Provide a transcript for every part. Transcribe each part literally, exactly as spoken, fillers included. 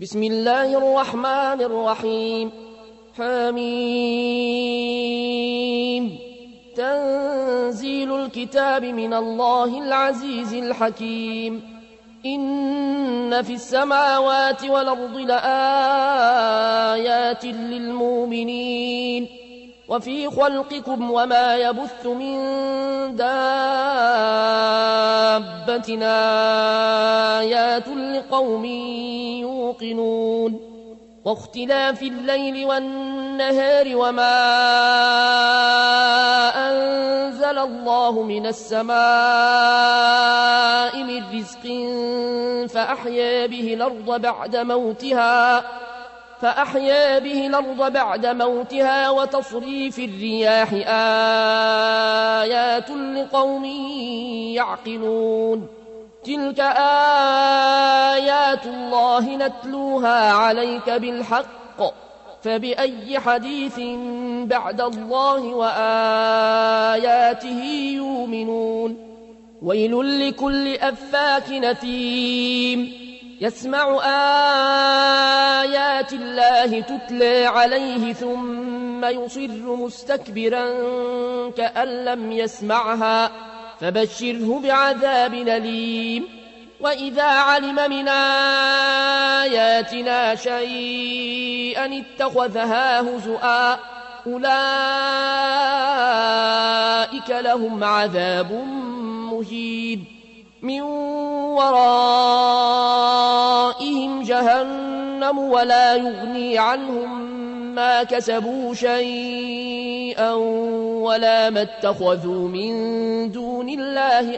بسم الله الرحمن الرحيم. حميم. تنزيل الكتاب من الله العزيز الحكيم. إن في السماوات والأرض لآيات للمؤمنين وفي خلقكم وما يبث من دابة آيات لقوم يوقنون واختلاف الليل والنهار وما أنزل الله من السماء من رزق فأحيا به الأرض بعد موتها فأحيا به الأرض بعد موتها وتصريف الرياح آيات لقوم يعقلون. تلك آيات الله نتلوها عليك بالحق فبأي حديث بعد الله وآياته يؤمنون. ويل لكل أفاك نثيم يسمع آيات الله تتلى عليه ثم يصر مستكبرا كأن لم يسمعها فبشره بعذاب أليم. وإذا علم من آياتنا شيئا اتخذها هزؤا أولئك لهم عذاب مهين من ورائهم جهنم ولا يغني عنهم ما كسبوا شيئا ولا ما اتخذوا من دون الله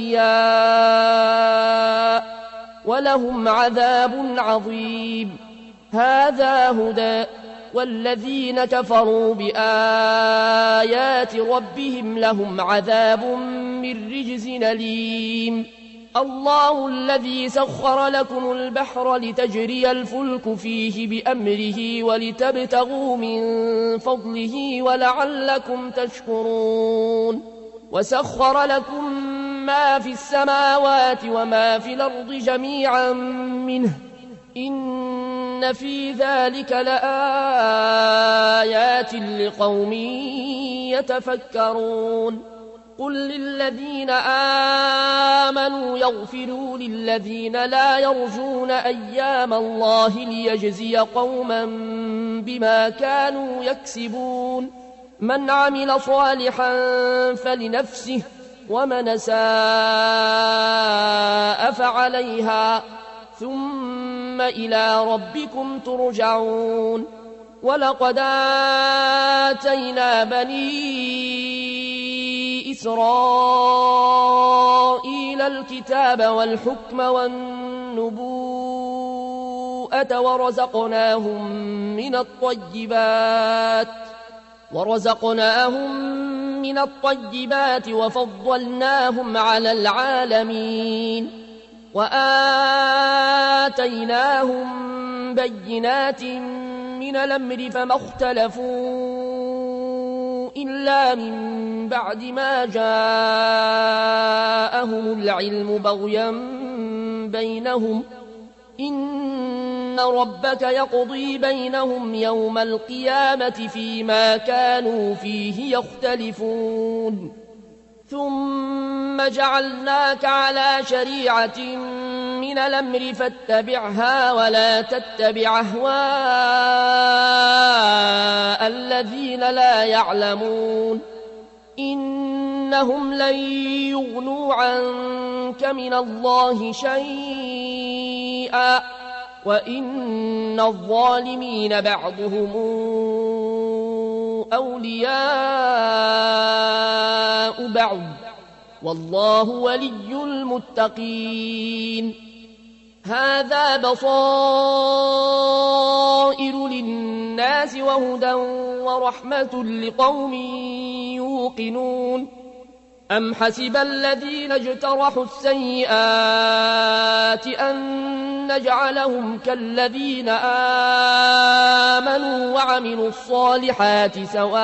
أولياء ولهم عذاب عظيم. هذا هدى والذين كفروا بآيات ربهم لهم عذاب من رجز أليم. الله الذي سخر لكم البحر لتجري الفلك فيه بأمره ولتبتغوا من فضله ولعلكم تشكرون. وسخر لكم ما في السماوات وما في الأرض جميعا منه إن في ذلك لآيات لقوم يتفكرون. قل للذين آمنوا يغفروا للذين لا يرجون أيام الله ليجزي قوما بما كانوا يكسبون. من عمل صالحا فلنفسه ومن ساء فعليها ثم إلى ربكم ترجعون. ولقد آتينا بني إسرائيل الكتاب والحكم والنبوءة ورزقناهم من الطيبات ورزقناهم من الطيبات وفضلناهم على العالمين وآتيناهم بينات من الأمر فما اختلفوا إلا من بعد ما جاءهم العلم بغيا بينهم إن ربك يقضي بينهم يوم القيامة فيما كانوا فيه يختلفون. ثم جعلناك على شريعة من الأمر فاتبعها ولا تتبع أهواء الذين لا يعلمون إنهم لن يغنوا عنك من الله شيئا وإن الظالمين بعضهم أولياء بعض والله ولي المتقين. هذا بصائر للناس وهدى ورحمة لقوم يوقنون. أم حسب الذين اجترحوا السيئات أن نجعلهم كالذين آمنوا وعملوا الصالحات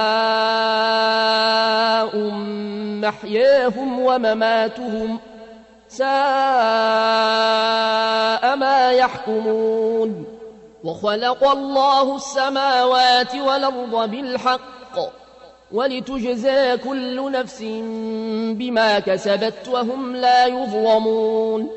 سواء محياهم ومماتهم ساء ما يحكمون. وخلق الله السماوات والأرض بالحق ولتجزى كل نفس بما كسبت وهم لا يظلمون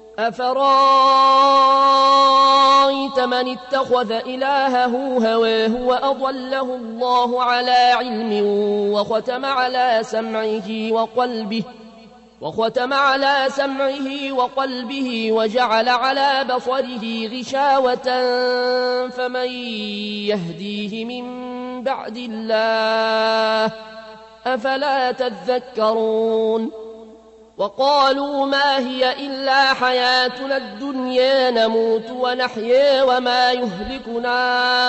أفرأيت من اتخذ إلهه هواه وأضله الله على علم وختم على سمعه وقلبه وختم على سمعه وقلبه وجعل على بصره غشاوة فمن يهديه من بعد الله أفلا تذكرون وقالوا ما هي إلا حياتنا الدنيا نموت ونحيا وما يهلكنا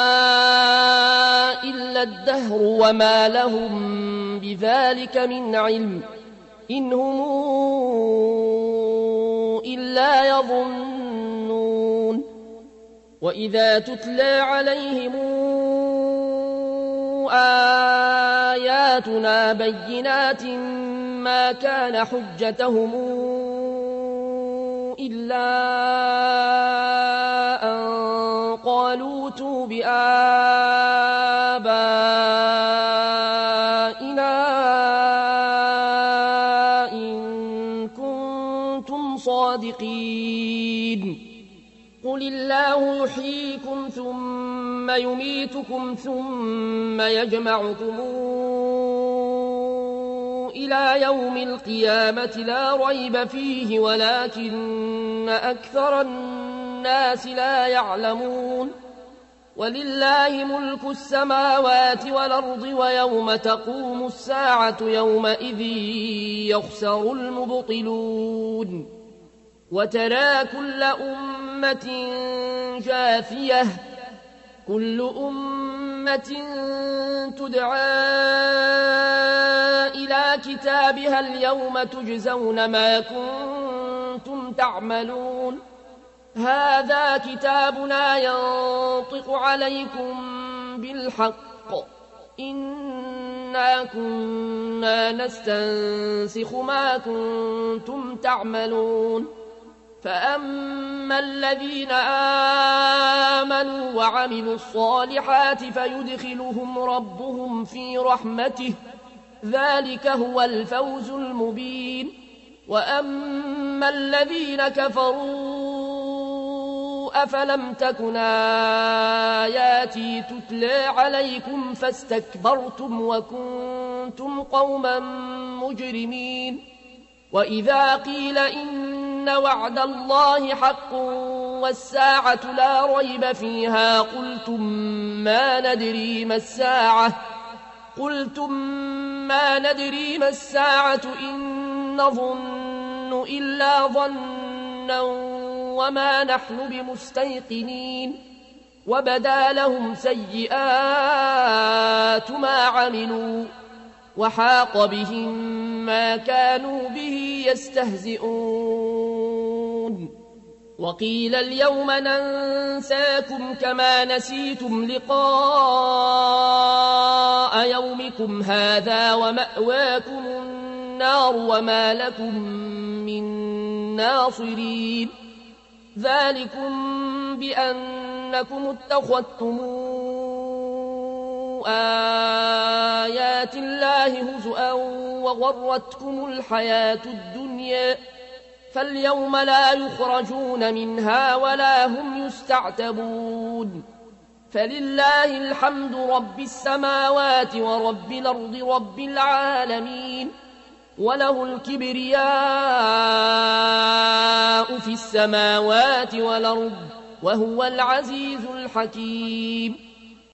إلا الدهر وما لهم بذلك من علم إن هم إلا يظنون وإذا تتلى عليهم آياتنا بينات ما كان حجتهم إلا أن قالوا ائتوا بآبائنا إن كنتم صادقين قل الله يحييكم ثم يميتكم ثم يجمعكم إلى يوم القيامة لا ريب فيه ولكن أكثر الناس لا يعلمون ولله ملك السماوات والأرض ويوم تقوم الساعة يومئذ يخسر المبطلون وترى كل أمة جاثية كل أمة تدعى إلى كتابها اليوم تجزون ما كنتم تعملون هذا كتابنا ينطق عليكم بالحق إنا كنا نستنسخ ما كنتم تعملون فأما الذين آمنوا وعملوا الصالحات فيدخلهم ربهم في رحمته ذلك هو الفوز المبين وأما الذين كفروا أفلم تكن آياتي تتلى عليكم فاستكبرتم وكنتم قوما مجرمين وإذا قيل إن وعد الله حق والساعة لا ريب فيها قلتم ما ندري ما الساعة قلتم ما ندري ما الساعة إن نظن إلا ظنا وما نحن بمستيقنين وبدا لهم سيئات ما عملوا وحاق بهم ما كانوا به يستهزئون وقيل اليوم ننساكم كما نسيتم لقاء يومكم هذا ومأواكم النار وما لكم من ناصرين ذلكم بأنكم اتخذتم آيات الله هزؤا وغرتكم الحياة الدنيا فاليوم لا يخرجون منها ولا هم يستعتبون فلله الحمد رب السماوات ورب الأرض رب العالمين وله الكبرياء في السماوات والأرض وهو العزيز الحكيم